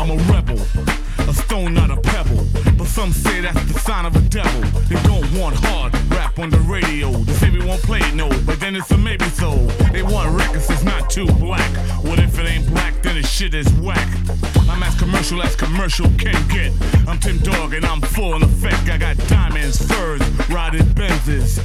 I'm a rebel, a stone not a pebble. But some say that's the sign of a devil. They don't want hard rap on the radio. They say we won't play it, no, but then it's a maybe so. They want records that's not too black. What if it ain't black, then the shit is whack. I'm as commercial can get. I'm Tim Dog and I'm full in effect. I got diamonds, furs, riding Benzes.